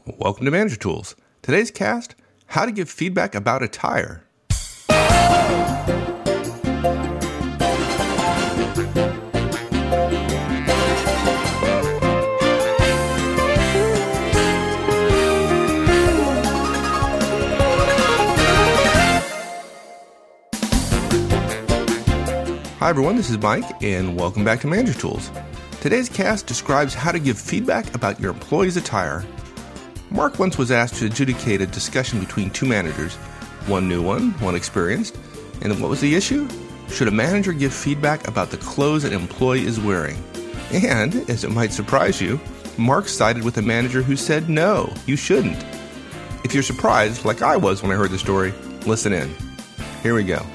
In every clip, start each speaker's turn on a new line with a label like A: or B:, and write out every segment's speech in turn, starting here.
A: Welcome to Manager Tools. Today's cast, how to give feedback about a tire. Hi everyone, this is Mike, and welcome back to Manager Tools. Today's cast describes how to give feedback about your employee's attire. Mark once was asked to adjudicate a discussion between two managers, one new one experienced, and what was the issue? Should a manager give feedback about the clothes an employee is wearing? And, as it might surprise you, Mark sided with a manager who said no, you shouldn't. If you're surprised, like I was when I heard the story, listen in. Here we go.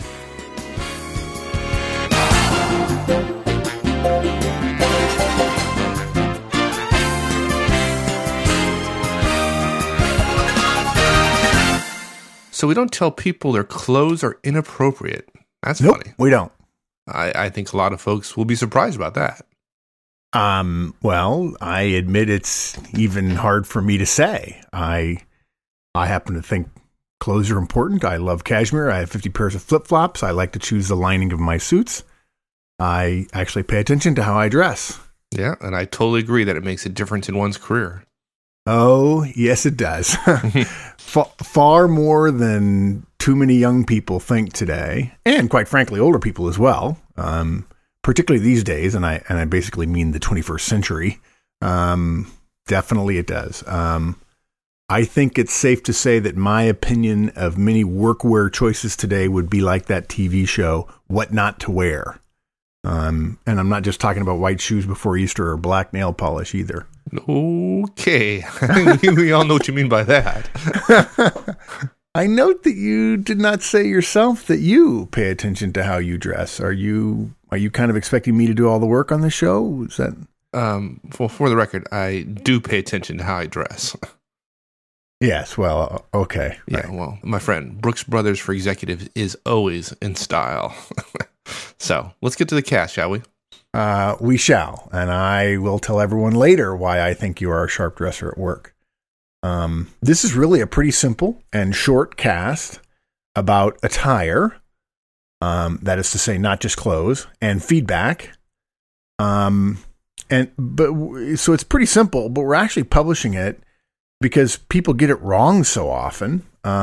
A: So we don't tell people their clothes are inappropriate. That's funny.
B: We don't.
A: I think a lot of folks will be surprised about that.
B: Well, I admit it's even hard for me to say. I happen to think clothes are important. I love cashmere. I have 50 pairs of flip-flops. I like to choose the lining of my suits. I actually pay attention to how I dress.
A: Yeah, and I totally agree that it makes a difference in one's career.
B: Oh, yes, it does. Far more than too many young people think today, and quite frankly, older people as well, particularly these days, and I basically mean the 21st century. Definitely it does. I think it's safe to say that my opinion of many workwear choices today would be like that TV show, What Not to Wear. And I'm not just talking about white shoes before Easter or black nail polish either.
A: Okay. We all know what you mean by that.
B: I note that you did not say yourself that you pay attention to how you dress. Are you kind of expecting me to do all the work on the show? Is that
A: for the record, I do pay attention to how I dress.
B: Yes, well, okay.
A: Yeah, right. Well, my friend, Brooks Brothers for Executives is always in style. So, let's get to the cast, shall we?
B: We shall, and I will tell everyone later why I think you are a sharp dresser at work. This is really a pretty simple and short cast about attire, that is to say, not just clothes, and feedback. So it's pretty simple, but we're actually publishing it because people get it wrong so often.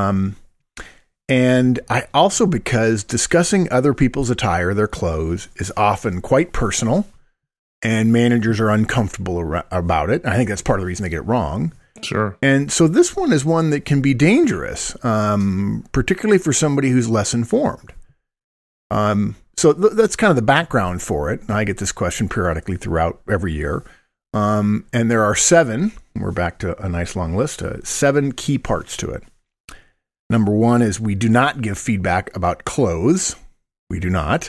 B: And I also because discussing other people's attire, their clothes, is often quite personal, and managers are uncomfortable about it. I think that's part of the reason they get it wrong.
A: Sure.
B: And so this one is one that can be dangerous, particularly for somebody who's less informed. So that's kind of the background for it. I get this question periodically throughout every year. And there are 7, we're back to a nice long list, 7 key parts to it. Number 1 is we do not give feedback about clothes. We do not.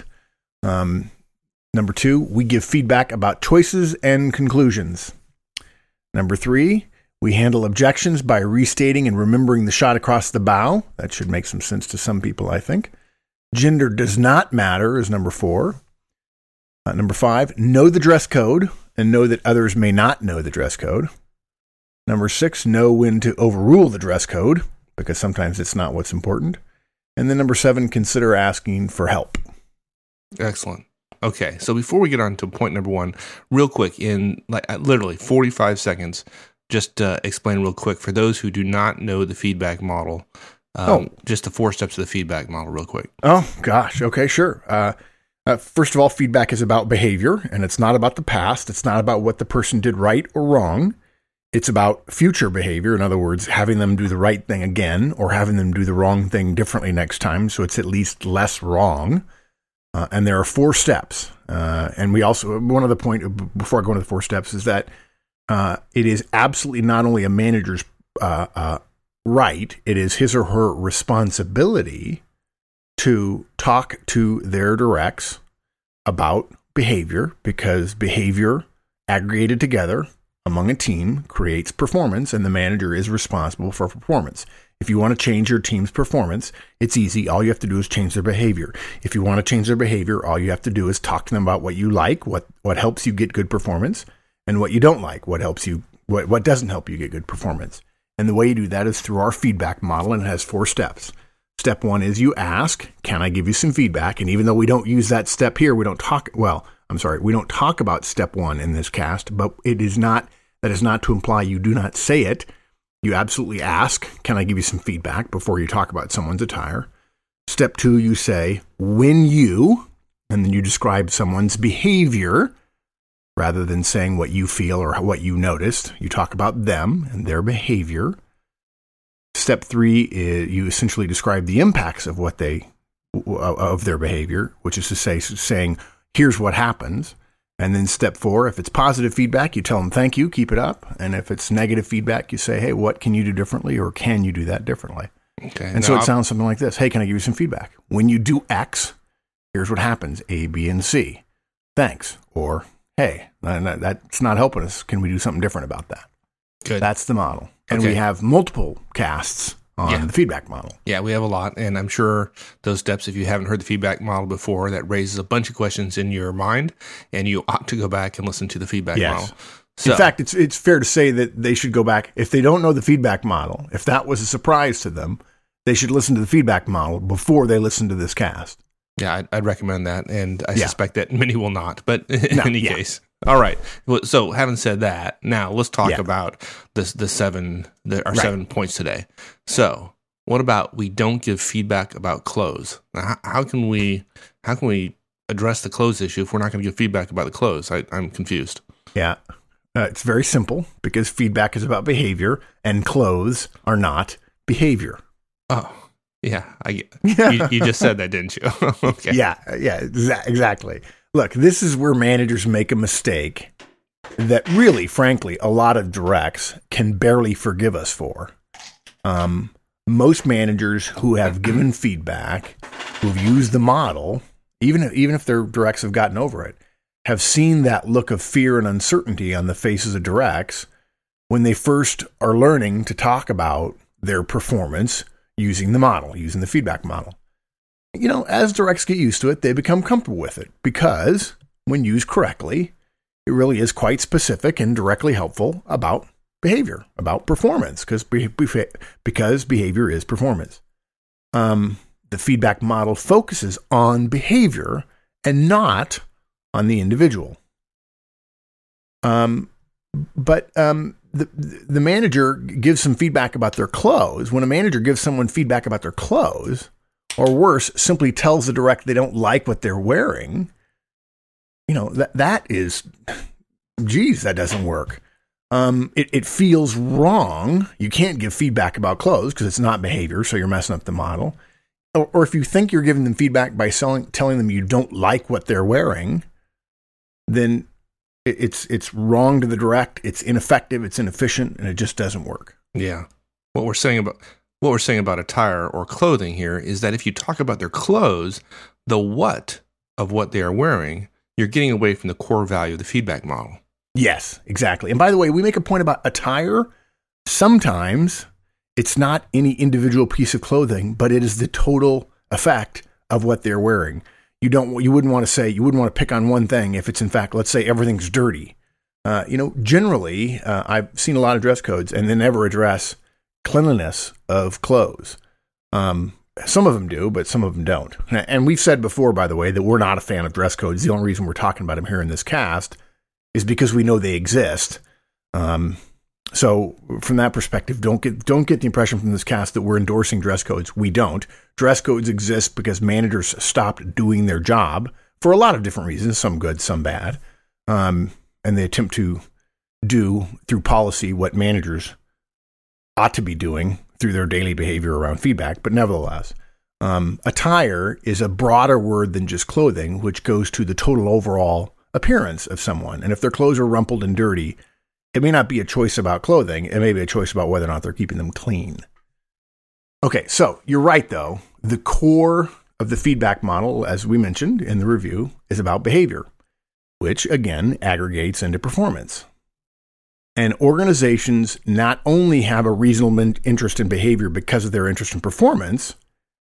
B: Number 2, we give feedback about choices and conclusions. Number 3, we handle objections by restating and remembering the shot across the bow. That should make some sense to some people, I think. Gender does not matter is number 4. Number 5, know the dress code and know that others may not know the dress code. Number 6, know when to overrule the dress code, because sometimes it's not what's important. And then number 7, consider asking for help.
A: Excellent. Okay, so before we get on to point number 1, real quick, in literally 45 seconds, just explain real quick for those who do not know the feedback model, just the 4 steps of the feedback model real quick.
B: Oh, gosh. Okay, sure. First of all, feedback is about behavior, and it's not about the past. It's not about what the person did right or wrong. It's about future behavior. In other words, having them do the right thing again or having them do the wrong thing differently next time, so it's at least less wrong. And there are 4 steps. And we also, one other point before I go into the 4 steps is that it is absolutely not only a manager's right, it is his or her responsibility to talk to their directs about behavior, because behavior aggregated together among a team creates performance, and the manager is responsible for performance. If you want to change your team's performance, it's easy. All you have to do is change their behavior. If you want to change their behavior, all you have to do is talk to them about what you like, what helps you get good performance, and what you don't like, what doesn't help you get good performance. And the way you do that is through our feedback model, and it has 4 steps. Step 1 is you ask, can I give you some feedback? And even though we don't use that step here, we don't talk about step 1 in this cast, but that is not to imply you do not say it. You absolutely ask, can I give you some feedback before you talk about someone's attire? Step 2, you say, when you, and then you describe someone's behavior rather than saying what you feel or what you noticed. You talk about them and their behavior. Step 3 is you essentially describe the impacts of of their behavior, which is to say, saying, here's what happens. And then step 4, if it's positive feedback, you tell them, thank you, keep it up. And if it's negative feedback, you say, hey, what can you do differently, or can you do that differently?
A: Okay.
B: And so it sounds something like this. Hey, can I give you some feedback? When you do X, here's what happens, A, B, and C. Thanks. Or, hey, that's not helping us. Can we do something different about that?
A: Good.
B: That's the model. And we have multiple casts on the feedback model.
A: Yeah, we have a lot. And I'm sure those steps, if you haven't heard the feedback model before, that raises a bunch of questions in your mind, and you ought to go back and listen to the feedback model. So,
B: in fact, it's fair to say that they should go back. If they don't know the feedback model, if that was a surprise to them, they should listen to the feedback model before they listen to this cast.
A: Yeah, I'd recommend that. And I suspect that many will not. But in any case. All right. So having said that, now let's talk about our 7 points today. So what about we don't give feedback about clothes? Now, how can we address the clothes issue if we're not going to give feedback about the clothes? I'm confused.
B: Yeah. It's very simple, because feedback is about behavior and clothes are not behavior.
A: Oh, yeah. You just said that, didn't you? Okay.
B: Yeah, exactly. Look, this is where managers make a mistake that really, frankly, a lot of directs can barely forgive us for. Most managers who have given feedback, who've used the model, even if their directs have gotten over it, have seen that look of fear and uncertainty on the faces of directs when they first are learning to talk about their performance using the model, using the feedback model. You know, as directs get used to it, they become comfortable with it, because when used correctly, it really is quite specific and directly helpful about behavior, about performance, because behavior is performance. The feedback model focuses on behavior and not on the individual. But the manager gives some feedback about their clothes. When a manager gives someone feedback about their clothes, or worse, simply tells the direct they don't like what they're wearing, you know, that doesn't work. It feels wrong. You can't give feedback about clothes because it's not behavior, so you're messing up the model. Or if you think you're giving them feedback by telling them you don't like what they're wearing, then it's wrong to the direct, it's ineffective, it's inefficient, and it just doesn't work.
A: Yeah. What we're saying about attire or clothing here is that if you talk about their clothes, the what of what they are wearing, you're getting away from the core value of the feedback model.
B: Yes, exactly. And by the way, we make a point about attire. Sometimes it's not any individual piece of clothing, but it is the total effect of what they're wearing. You wouldn't want to pick on one thing if it's, in fact, let's say everything's dirty. Generally, I've seen a lot of dress codes and they never address cleanliness of clothes. Some of them do, but some of them don't. And we've said before, by the way, that we're not a fan of dress codes. The only reason we're talking about them here in this cast is because we know they exist. So from that perspective, don't get the impression from this cast that we're endorsing dress codes. We don't. Dress codes exist because managers stopped doing their job for a lot of different reasons, some good, some bad. And they attempt to do through policy what managers ought to be doing through their daily behavior around feedback. But nevertheless, attire is a broader word than just clothing, which goes to the total overall appearance of someone. And if their clothes are rumpled and dirty, it may not be a choice about clothing. It may be a choice about whether or not they're keeping them clean. Okay, so you're right, though. The core of the feedback model, as we mentioned in the review, is about behavior, which, again, aggregates into performance. And organizations not only have a reasonable interest in behavior because of their interest in performance,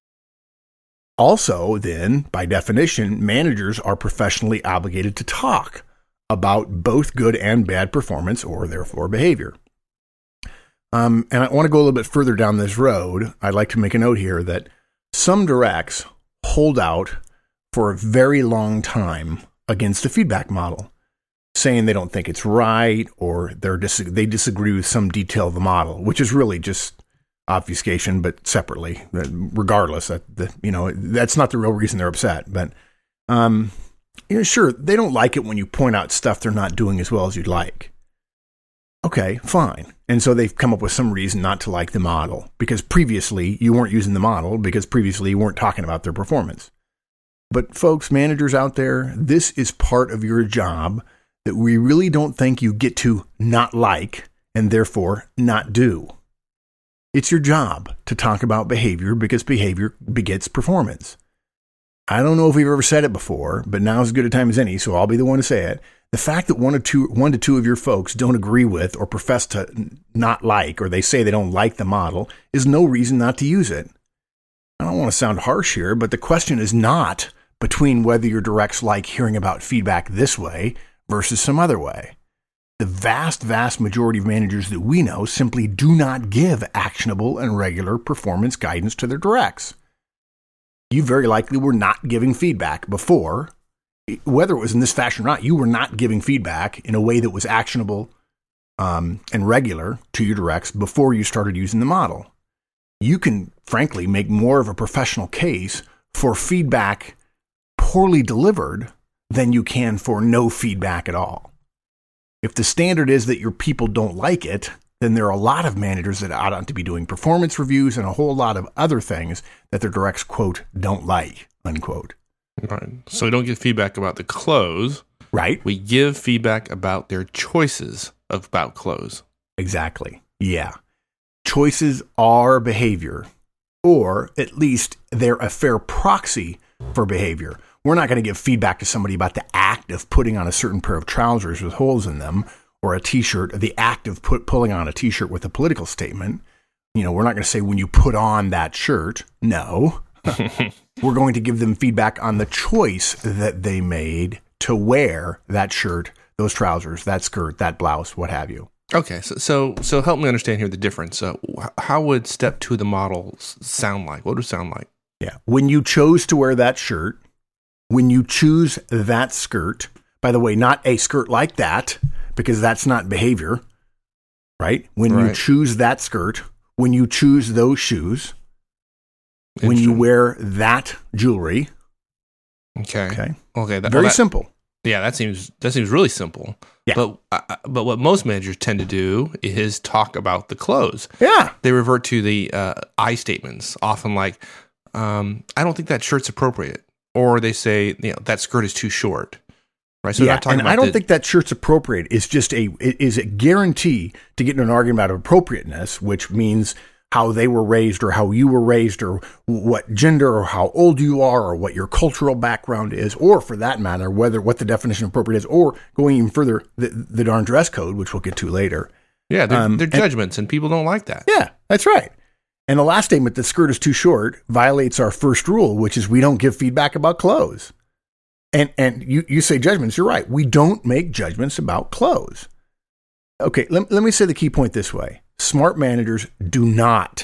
B: also, then, by definition, managers are professionally obligated to talk about both good and bad performance, or therefore behavior. And I want to go a little bit further down this road. I'd like to make a note here that some directs hold out for a very long time against the feedback model, saying they don't think it's right or they disagree with some detail of the model, which is really just obfuscation, but separately. Regardless, that's not the real reason they're upset. But sure, they don't like it when you point out stuff they're not doing as well as you'd like. Okay, fine. And so they've come up with some reason not to like the model because previously you weren't using the model because previously you weren't talking about their performance. But folks, managers out there, this is part of your job that we really don't think you get to not like and therefore not do. It's your job to talk about behavior because behavior begets performance. I don't know if we've ever said it before, but now's as good a time as any, so I'll be the one to say it. The fact that one to two of your folks don't agree with or profess to not like, or they say they don't like the model, is no reason not to use it. I don't want to sound harsh here, but the question is not between whether your directs like hearing about feedback this way versus some other way. The vast, vast majority of managers that we know simply do not give actionable and regular performance guidance to their directs. You very likely were not giving feedback before. Whether it was in this fashion or not, you were not giving feedback in a way that was actionable and regular to your directs before you started using the model. You can, frankly, make more of a professional case for feedback poorly delivered than you can for no feedback at all. If the standard is that your people don't like it, then there are a lot of managers that ought to be doing performance reviews and a whole lot of other things that their directs, quote, don't like, unquote.
A: Right. So we don't give feedback about the close.
B: Right.
A: We give feedback about their choices about close.
B: Exactly. Yeah. Choices are behavior, or at least they're a fair proxy for behavior. We're not going to give feedback to somebody about the act of putting on a certain pair of trousers with holes in them or a T-shirt, or the act of pulling on a T-shirt with a political statement. We're not going to say when you put on that shirt. No. We're going to give them feedback on the choice that they made to wear that shirt, those trousers, that skirt, that blouse, what have you.
A: Okay, so help me understand here the difference. How would step 2 of the model sound like? What would it sound like?
B: Yeah, when you chose to wear that shirt, when you choose that skirt, by the way, not a skirt like that, because that's not behavior, right? When you choose that skirt, when you choose those shoes, when you wear that jewelry.
A: Okay.
B: Very simple.
A: Yeah, that seems really simple.
B: Yeah.
A: But what most managers tend to do is talk about the close.
B: Yeah.
A: They revert to the I statements, often like, I don't think that shirt's appropriate. Or they say, that skirt is too short. Right. So
B: I don't think that shirt's appropriate. It's just a guarantee to get into an argument about appropriateness, which means how they were raised or how you were raised or what gender or how old you are or what your cultural background is, or for that matter, what the definition of appropriate is, or going even further, the darn dress code, which we'll get to later.
A: Yeah, they're judgments and people don't like that.
B: Yeah, that's right. And the last statement, the skirt is too short, violates our first rule, which is we don't give feedback about clothes. And you say judgments, you're right. We don't make judgments about clothes. Okay, let me say the key point this way. Smart managers do not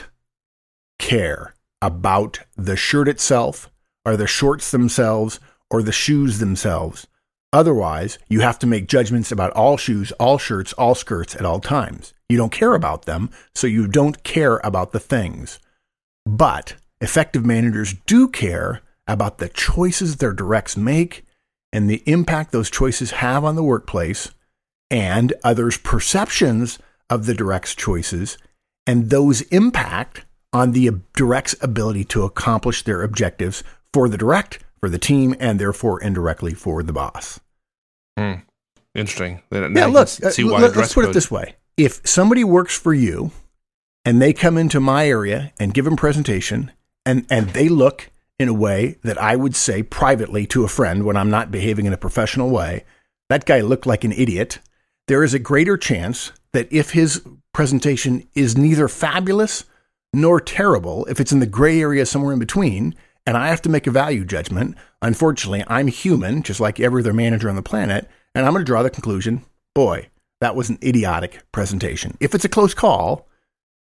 B: care about the shirt itself or the shorts themselves or the shoes themselves. Otherwise, you have to make judgments about all shoes, all shirts, all skirts at all times. You don't care about them, so you don't care about the things. But effective managers do care about the choices their directs make and the impact those choices have on the workplace and others' perceptions of the direct's choices, and those impact on the direct's ability to accomplish their objectives for the direct, for the team, and therefore indirectly for the boss.
A: Interesting.
B: Let's put it this way. If somebody works for you and they come into my area and give them a presentation and they look in a way that I would say privately to a friend when I'm not behaving in a professional way, that guy looked like an idiot, there is a greater chance that if his presentation is neither fabulous nor terrible, if it's in the gray area somewhere in between, and I have to make a value judgment, unfortunately, I'm human, just like every other manager on the planet, and I'm going to draw the conclusion, boy, that was an idiotic presentation. If it's a close call,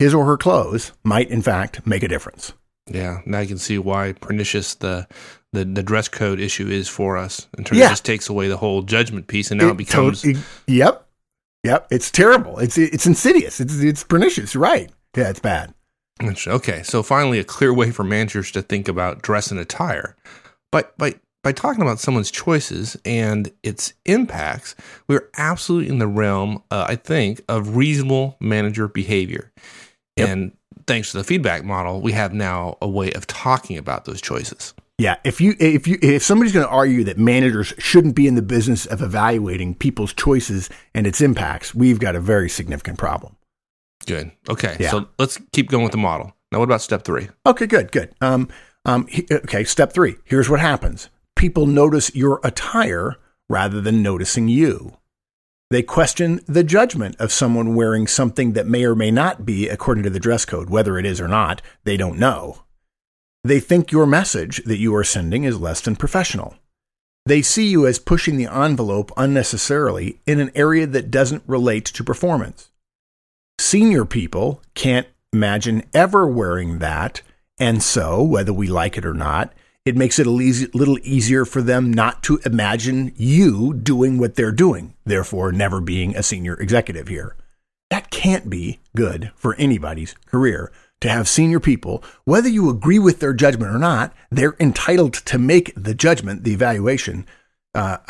B: his or her clothes might, in fact, make a difference.
A: Yeah, now you can see why pernicious the dress code issue is for us. In terms of just takes away the whole judgment piece, and now it becomes...
B: Yep. It's terrible. It's insidious. It's pernicious, right? Yeah, it's bad.
A: Okay, so finally a clear way for managers to think about dress and attire. But by talking about someone's choices and its impacts, we're absolutely in the realm, I think, of reasonable manager behavior. Yep. And thanks to the feedback model, we have now a way of talking about those choices.
B: Yeah, if somebody's going to argue that managers shouldn't be in the business of evaluating people's choices and its impacts, we've got a very significant problem.
A: Good. Okay, So let's keep going with the model. Now, what about step 3?
B: Okay, good. Okay, step 3. Here's what happens. People notice your attire rather than noticing you. They question the judgment of someone wearing something that may or may not be according to the dress code. Whether it is or not, they don't know. They think your message that you are sending is less than professional. They see you as pushing the envelope unnecessarily in an area that doesn't relate to performance. Senior people can't imagine ever wearing that, and so, whether we like it or not, it makes it a little easier for them not to imagine you doing what they're doing, therefore never being a senior executive here. That can't be good for anybody's career. To have senior people, whether you agree with their judgment or not, they're entitled to make the judgment, the evaluation, that,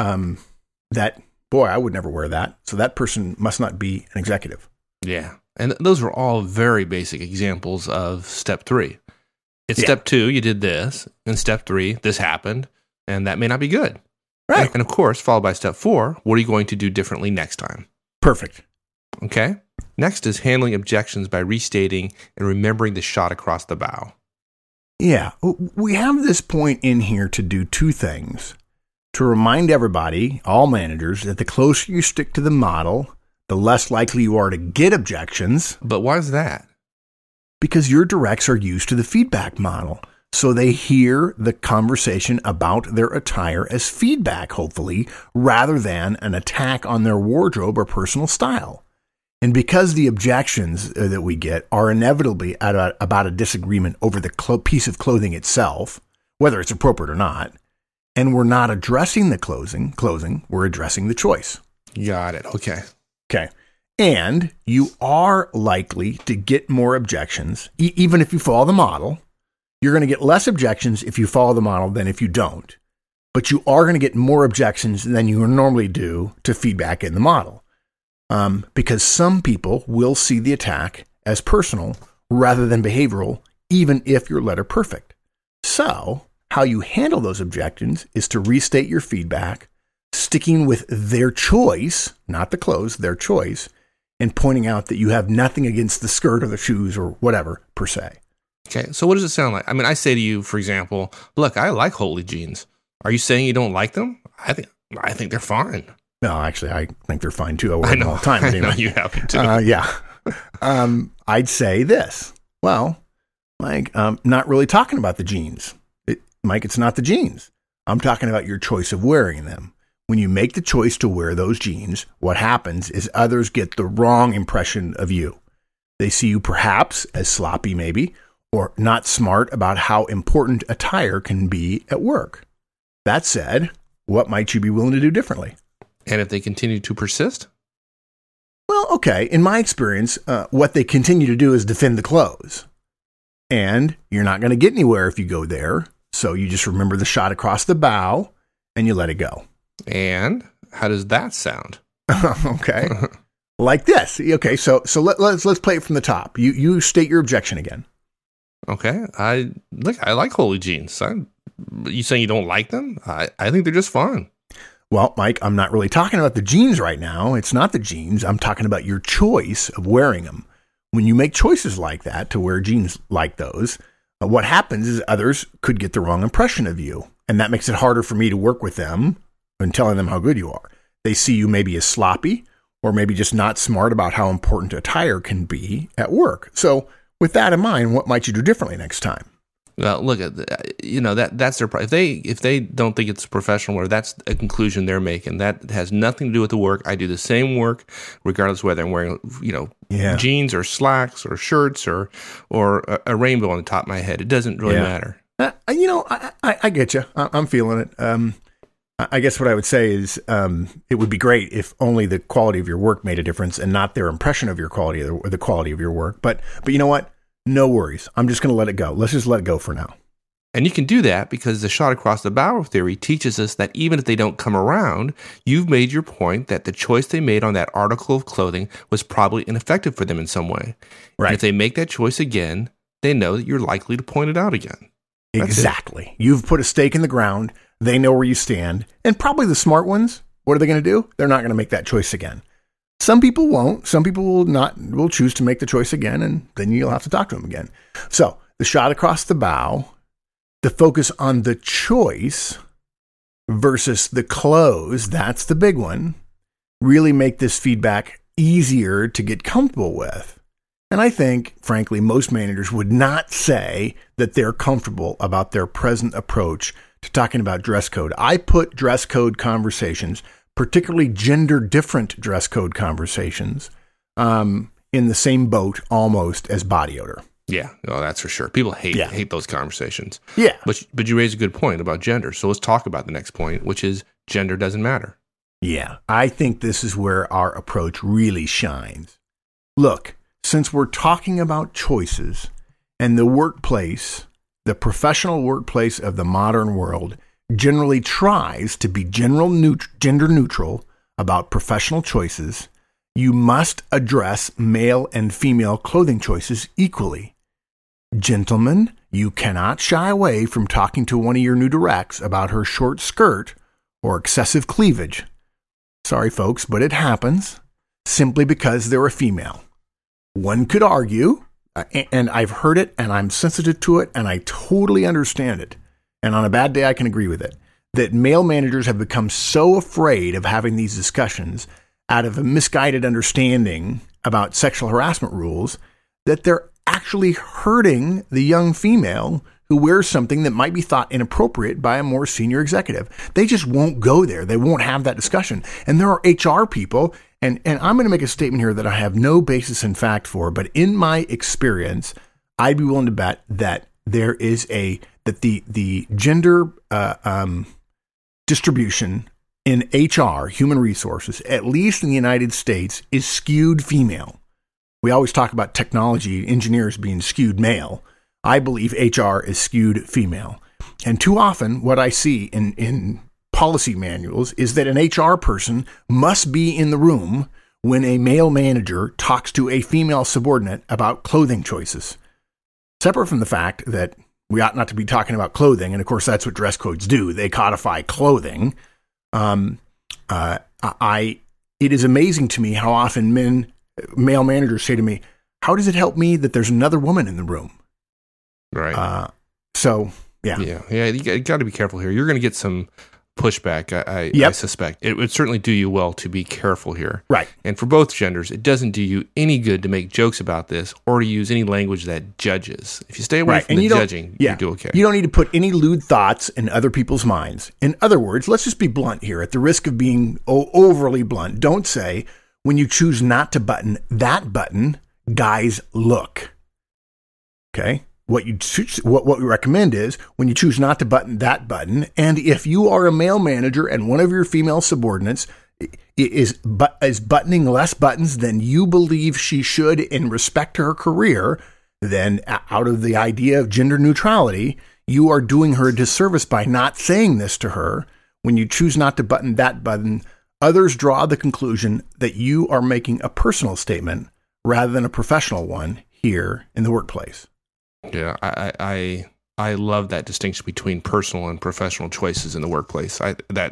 B: boy, I would never wear that. So that person must not be an executive.
A: Yeah. And those are all very basic examples of step 3. Step 2, you did this. In step 3, this happened, and that may not be good.
B: Right.
A: And of course, followed by step 4, what are you going to do differently next time?
B: Perfect.
A: Okay. Next is handling objections by restating and remembering the shot across the bow.
B: Yeah. We have this point in here to do 2 things. To remind everybody, all managers, that the closer you stick to the model, the less likely you are to get objections.
A: But why is that?
B: Because your directs are used to the feedback model. So they hear the conversation about their attire as feedback, hopefully, rather than an attack on their wardrobe or personal style. And because the objections that we get are inevitably about a disagreement over the piece of clothing itself, whether it's appropriate or not, and we're not addressing the closing, we're addressing the choice.
A: Got it. Okay.
B: And you are likely to get more objections, even if you follow the model. You're going to get less objections if you follow the model than if you don't. But you are going to get more objections than you normally do to feedback in the model. Because some people will see the attack as personal rather than behavioral, even if you're letter perfect. So, how you handle those objections is to restate your feedback, sticking with their choice, not the clothes, their choice, and pointing out that you have nothing against the skirt or the shoes or whatever, per se.
A: Okay, so what does it sound like? I mean, I say to you, for example, look, I like Holy jeans. Are you saying you don't like them? I think they're fine.
B: No, actually, I think they're fine too. I wear them all the time. Anyway.
A: I know you happen to.
B: Yeah. I'd say this. Well, Mike, I'm not really talking about the jeans. Mike, it's not the jeans. I'm talking about your choice of wearing them. When you make the choice to wear those jeans, what happens is others get the wrong impression of you. They see you perhaps as sloppy, maybe, or not smart about how important attire can be at work. That said, what might you be willing to do differently?
A: And if they continue to persist?
B: Well, okay. In my experience, what they continue to do is defend the clothes. And you're not going to get anywhere if you go there. So you just remember the shot across the bow and you let it go.
A: And how does that sound?
B: Okay. Like this. Okay. So let's play it from the top. You state your objection again.
A: Okay. I like Holy jeans. You saying you don't like them? I think they're just fine.
B: Well, Mike, I'm not really talking about the jeans right now. It's not the jeans. I'm talking about your choice of wearing them. When you make choices like that to wear jeans like those, what happens is others could get the wrong impression of you. And that makes it harder for me to work with them and telling them how good you are. They see you maybe as sloppy or maybe just not smart about how important attire can be at work. So with that in mind, what might you do differently next time?
A: Well, look at that's their problem. If they don't think it's professional, or that's a conclusion they're making, that has nothing to do with the work. I do the same work, regardless of whether I'm wearing jeans or slacks or shirts or a rainbow on the top of my head. It doesn't really matter.
B: I get you. I'm feeling it. I guess what I would say is it would be great if only the quality of your work made a difference and not their impression of your quality or the quality of your work. But you know what? No worries. I'm just going to let it go. Let's just let it go for now.
A: And you can do that because the shot across the bow theory teaches us that even if they don't come around, you've made your point that the choice they made on that article of clothing was probably ineffective for them in some way. Right. And if they make that choice again, they know that you're likely to point it out again.
B: Exactly. You've put a stake in the ground. They know where you stand. And probably the smart ones, what are they going to do? They're not going to make that choice again. Some people won't. Some people will choose to make the choice again, and then you'll have to talk to them again. So the shot across the bow, the focus on the choice versus the close, that's the big one, really make this feedback easier to get comfortable with. And I think, frankly, most managers would not say that they're comfortable about their present approach to talking about dress code. I put dress code conversations, particularly gender-different dress code conversations, in the same boat almost as body odor.
A: Yeah, that's for sure. People hate those conversations.
B: Yeah.
A: But you raise a good point about gender. So let's talk about the next point, which is gender doesn't matter.
B: Yeah, I think this is where our approach really shines. Look, since we're talking about choices and the workplace, the professional workplace of the modern world generally tries to be gender neutral about professional choices, you must address male and female clothing choices equally. Gentlemen, you cannot shy away from talking to one of your new directs about her short skirt or excessive cleavage. Sorry, folks, but it happens simply because they're a female. One could argue, and I've heard it, and I'm sensitive to it, and I totally understand it, and on a bad day I can agree with it, that male managers have become so afraid of having these discussions out of a misguided understanding about sexual harassment rules that they're actually hurting the young female who wears something that might be thought inappropriate by a more senior executive. They just won't go there. They won't have that discussion. And there are HR people, and I'm going to make a statement here that I have no basis in fact for, but in my experience, I'd be willing to bet that there is the gender distribution in HR, human resources, at least in the United States, is skewed female. We always talk about technology engineers being skewed male. I believe HR is skewed female. And too often what I see in policy manuals is that an HR person must be in the room when a male manager talks to a female subordinate about clothing choices. Separate from the fact that we ought not to be talking about clothing, and of course that's what dress codes do. They codify clothing. It is amazing to me how often male managers say to me, "How does it help me that there's another woman in the room?"
A: Right.
B: Yeah.
A: You got to be careful here. You're going to get some pushback. I suspect it would certainly do you well to be careful here.
B: Right.
A: And for both genders, it doesn't do you any good to make jokes about this or to use any language that judges. If you stay away from the judging, you do okay.
B: You don't need to put any lewd thoughts in other people's minds. In other words, let's just be blunt here at the risk of being overly blunt. Don't say, when you choose not to button that button, guys, look. Okay? What we recommend is when you choose not to button that button, and if you are a male manager and one of your female subordinates is buttoning less buttons than you believe she should in respect to her career, then out of the idea of gender neutrality, you are doing her a disservice by not saying this to her. When you choose not to button that button, others draw the conclusion that you are making a personal statement rather than a professional one here in the workplace.
A: Yeah, I love that distinction between personal and professional choices in the workplace.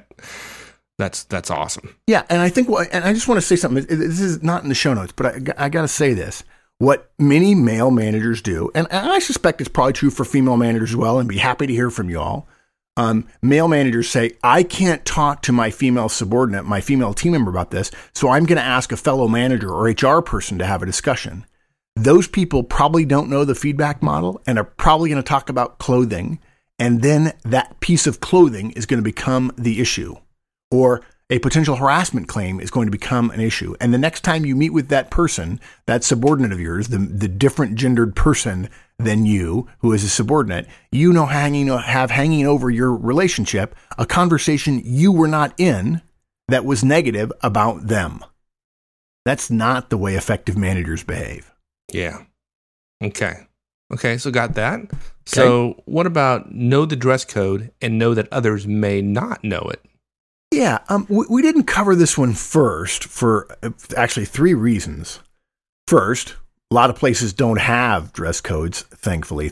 A: That's awesome.
B: Yeah, and I think, and I just want to say something. This is not in the show notes, but I got to say this. What many male managers do, and I suspect it's probably true for female managers as well, and be happy to hear from you all. Male managers say, I can't talk to my female subordinate, my female team member about this, so I'm going to ask a fellow manager or HR person to have a discussion. those people probably don't know the feedback model and are probably going to talk about clothing. And then that piece of clothing is going to become the issue, or a potential harassment claim is going to become an issue. And the next time you meet with that person, that subordinate of yours, the different gendered person than you, who is a subordinate, have hanging over your relationship a conversation you were not in that was negative about them. That's not the way effective managers behave.
A: Yeah. Okay, so got that. Okay. So what about know the dress code and know that others may not know it?
B: Yeah, we didn't cover this one first for actually 3 reasons. First, a lot of places don't have dress codes, thankfully.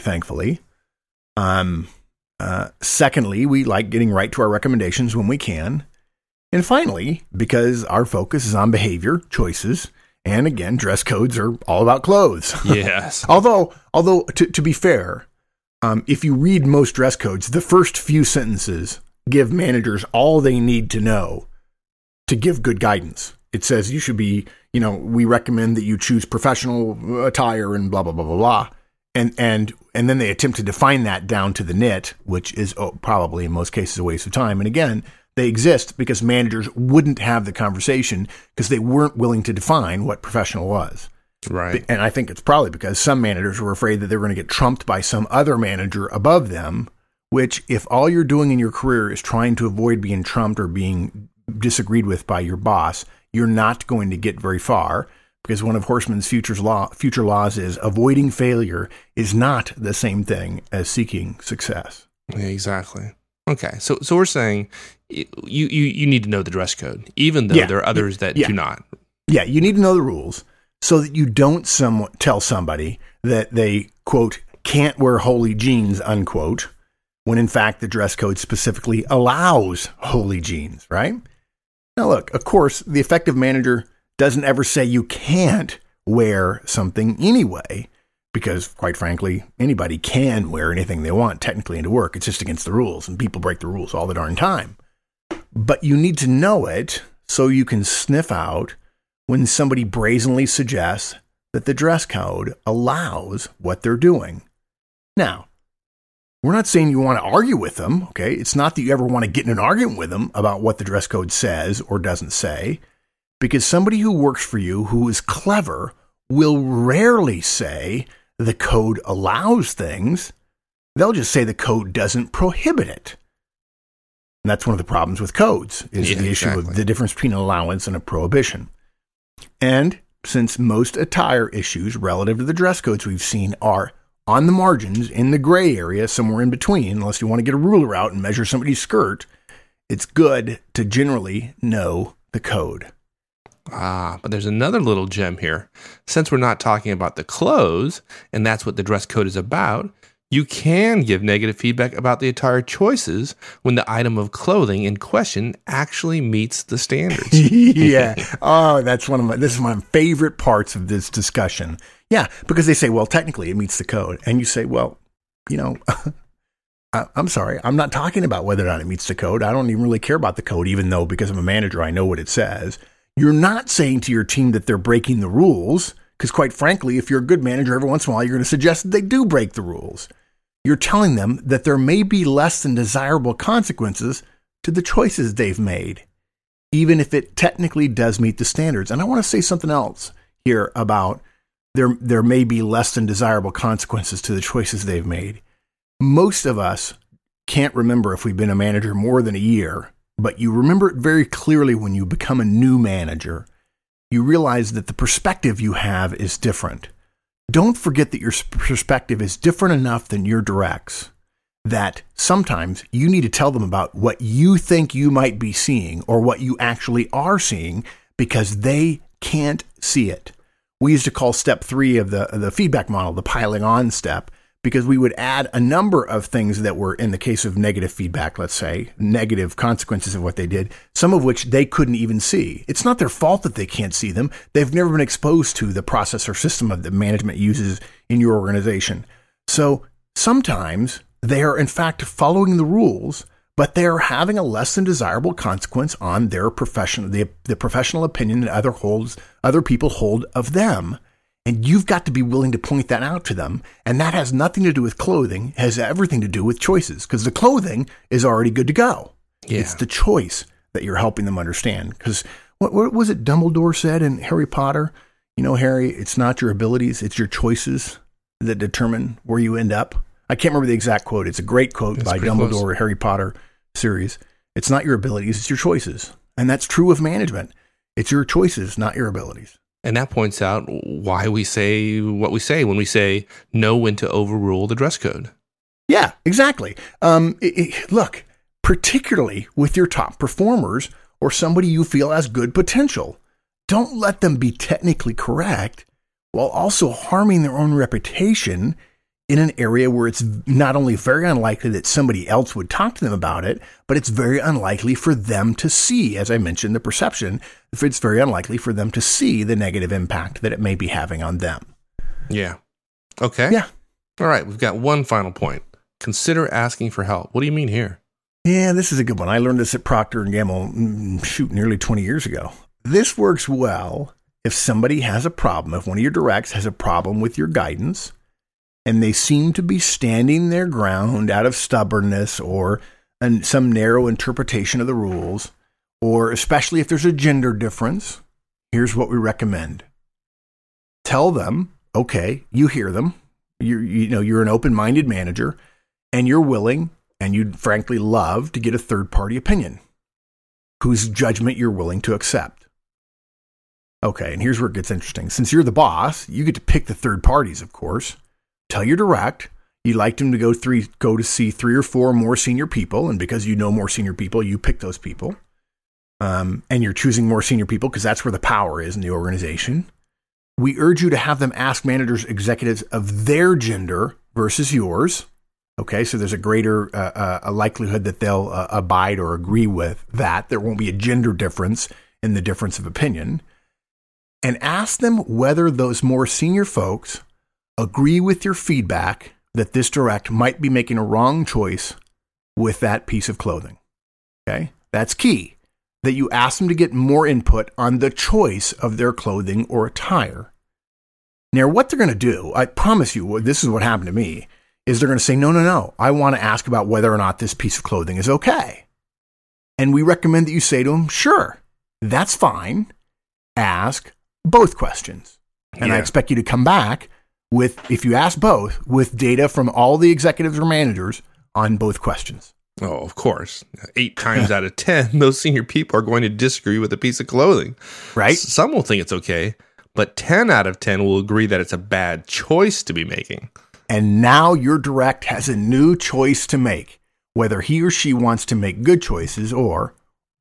B: Secondly, we like getting right to our recommendations when we can. And finally, because our focus is on behavior, choices, and again, dress codes are all about clothes.
A: Yes.
B: Although to be fair, if you read most dress codes, the first few sentences give managers all they need to know to give good guidance. It says you should be, we recommend that you choose professional attire and blah, blah, blah, blah, blah. And then they attempt to define that down to the nit, which is probably in most cases a waste of time. And again, they exist because managers wouldn't have the conversation because they weren't willing to define what professional was.
A: Right.
B: And I think it's probably because some managers were afraid that they were going to get trumped by some other manager above them, which if all you're doing in your career is trying to avoid being trumped or being disagreed with by your boss, you're not going to get very far, because one of Horstman's future laws is avoiding failure is not the same thing as seeking success.
A: Yeah, exactly. Okay, so we're saying you need to know the dress code, even though there are others that do not.
B: Yeah, you need to know the rules so that you don't tell somebody that they, quote, can't wear holy jeans, unquote, when in fact the dress code specifically allows holy jeans, right? Now look, of course, the effective manager doesn't ever say you can't wear something anyway, because quite frankly, anybody can wear anything they want technically into work. It's just against the rules, and people break the rules all the darn time. But you need to know it so you can sniff out when somebody brazenly suggests that the dress code allows what they're doing. Now, we're not saying you want to argue with them, okay? It's not that you ever want to get in an argument with them about what the dress code says or doesn't say, because somebody who works for you who is clever will rarely say the code allows things. They'll just say the code doesn't prohibit it. And that's one of the problems with codes, is the issue of the difference between an allowance and a prohibition. And since most attire issues relative to the dress codes we've seen are on the margins, in the gray area, somewhere in between, unless you want to get a ruler out and measure somebody's skirt, it's good to generally know the code.
A: But there's another little gem here. Since we're not talking about the clothes, and that's what the dress code is about, you can give negative feedback about the attire choices when the item of clothing in question actually meets the standards.
B: Yeah. Oh, this is one of my favorite parts of this discussion. Yeah, because they say, well, technically it meets the code. And you say, well, I'm sorry, I'm not talking about whether or not it meets the code. I don't even really care about the code, even though because I'm a manager, I know what it says. You're not saying to your team that they're breaking the rules, because quite frankly, if you're a good manager, every once in a while, you're going to suggest that they do break the rules. You're telling them that there may be less than desirable consequences to the choices they've made, even if it technically does meet the standards. And I want to say something else here about there may be less than desirable consequences to the choices they've made. Most of us can't remember if we've been a manager more than a year, but you remember it very clearly when you become a new manager. You realize that the perspective you have is different. Don't forget that your perspective is different enough than your directs, that sometimes you need to tell them about what you think you might be seeing or what you actually are seeing because they can't see it. We used to call step 3 of the feedback model the piling on step, because we would add a number of things that were, in the case of negative feedback, let's say, negative consequences of what they did, some of which they couldn't even see. It's not their fault that they can't see them. They've never been exposed to the process or system of the management uses in your organization. So sometimes they are, in fact, following the rules, but they are having a less than desirable consequence on their profession, the professional opinion that other people hold of them. And you've got to be willing to point that out to them. And that has nothing to do with clothing, it has everything to do with choices, because the clothing is already good to go.
A: Yeah.
B: It's the choice that you're helping them understand. Because what was it Dumbledore said in Harry Potter? You know, Harry, it's not your abilities, it's your choices that determine where you end up. I can't remember the exact quote. It's a great quote by Dumbledore, close. Harry Potter series. It's not your abilities, it's your choices. And that's true of management. It's your choices, not your abilities.
A: And that points out why we say what we say when we say know when to overrule the dress code.
B: Yeah, exactly. Look, particularly with your top performers or somebody you feel has good potential, don't let them be technically correct while also harming their own reputation in an area where it's not only very unlikely that somebody else would talk to them about it, but it's very unlikely for them to see, as I mentioned, the perception, it's very unlikely for them to see the negative impact that it may be having on them.
A: Yeah. Okay.
B: Yeah.
A: All right. We've got one final point. Consider asking for help. What do you mean here?
B: Yeah, this is a good one. I learned this at Procter & Gamble, nearly 20 years ago. This works well if somebody has a problem, if one of your directs has a problem with your guidance, and they seem to be standing their ground out of stubbornness or some narrow interpretation of the rules, or especially if there's a gender difference, here's what we recommend. Tell them, okay, you hear them, you're an open-minded manager, and you're willing, and you'd frankly love to get a third-party opinion, whose judgment you're willing to accept. Okay, and here's where it gets interesting. Since you're the boss, you get to pick the third parties, of course. Tell your direct you'd like them to go to see 3 or 4 more senior people, and because you know more senior people, you pick those people. And you're choosing more senior people because that's where the power is in the organization. We urge you to have them ask managers, executives of their gender versus yours. Okay, so there's a greater a likelihood that they'll abide or agree with that. There won't be a gender difference in the difference of opinion. And ask them whether those more senior folks agree with your feedback that this direct might be making a wrong choice with that piece of clothing. Okay? That's key, that you ask them to get more input on the choice of their clothing or attire. Now, what they're going to do, I promise you, this is what happened to me, is they're going to say, no, I want to ask about whether or not this piece of clothing is okay. And we recommend that you say to them, sure, that's fine. Ask both questions. And I expect you to come back with, if you ask both, with data from all the executives or managers on both questions.
A: Oh, of course. 8 times out of 10, those senior people are going to disagree with a piece of clothing.
B: Right?
A: Some will think it's okay, but 10 out of 10 will agree that it's a bad choice to be making.
B: And now your direct has a new choice to make, whether he or she wants to make good choices or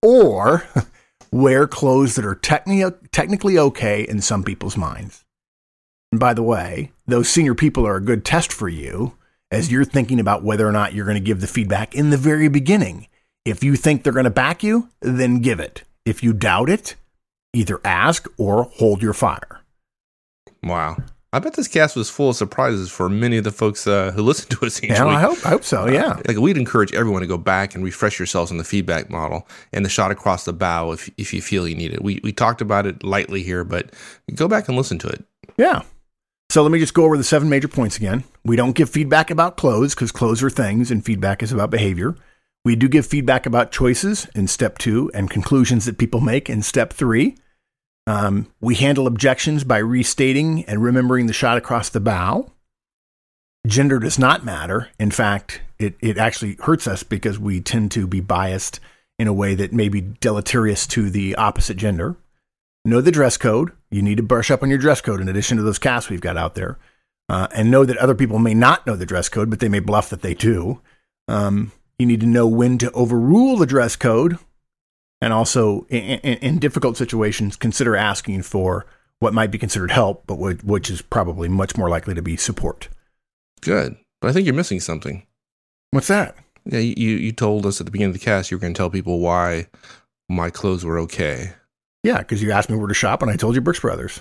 B: wear clothes that are technically okay in some people's minds. And by the way, those senior people are a good test for you as you're thinking about whether or not you're going to give the feedback in the very beginning. If you think they're going to back you, then give it. If you doubt it, either ask or hold your fire.
A: Wow. I bet this cast was full of surprises for many of the folks who listen to us each week.
B: I hope so, yeah.
A: We'd encourage everyone to go back and refresh yourselves on the feedback model and the shot across the bow if you feel you need it. We talked about it lightly here, but go back and listen to it.
B: Yeah. So let me just go over the 7 major points again. We don't give feedback about clothes because clothes are things and feedback is about behavior. We do give feedback about choices in step 2 and conclusions that people make in step 3. We handle objections by restating and remembering the shot across the bow. Gender does not matter. In fact, it actually hurts us because we tend to be biased in a way that may be deleterious to the opposite gender. Know the dress code. You need to brush up on your dress code in addition to those casts we've got out there. And know that other people may not know the dress code, but they may bluff that they do. You need to know when to overrule the dress code. And also, in difficult situations, consider asking for what might be considered help, but which is probably much more likely to be support.
A: Good. But I think you're missing something.
B: What's that?
A: Yeah, you told us at the beginning of the cast you were going to tell people why my clothes were okay.
B: Yeah, because you asked me where to shop, and I told you Brooks Brothers.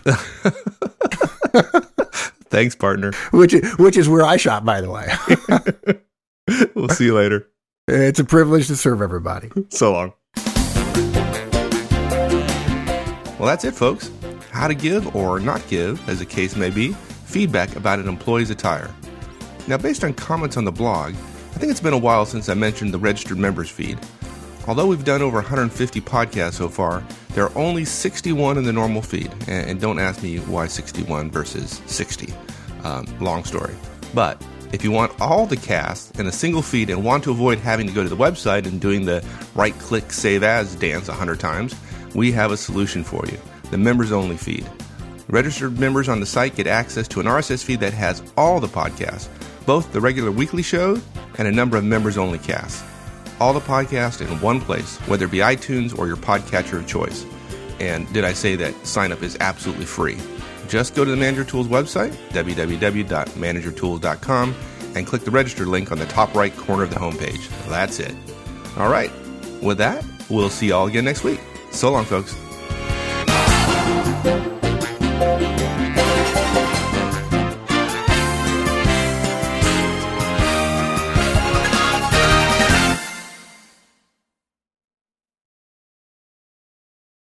A: Thanks, partner.
B: Which is where I shop, by the way.
A: We'll see you later.
B: It's a privilege to serve everybody.
A: So long. Well, that's it, folks. how to give or not give, as the case may be, feedback about an employee's attire. Now, based on comments on the blog, I think it's been a while since I mentioned the registered members feed. Although we've done over 150 podcasts so far, there are only 61 in the normal feed. And don't ask me why 61 versus 60. Long story. But if you want all the casts in a single feed and want to avoid having to go to the website and doing the right-click Save As dance 100 times, we have a solution for you, the members-only feed. Registered members on the site get access to an RSS feed that has all the podcasts, both the regular weekly shows and a number of members-only casts. All the podcasts in one place, whether it be iTunes or your podcatcher of choice. And did I say that sign-up is absolutely free? Just go to the Manager Tools website, www.managertools.com, and click the register link on the top right corner of the homepage. That's it. All right. With that, we'll see you all again next week. So long, folks.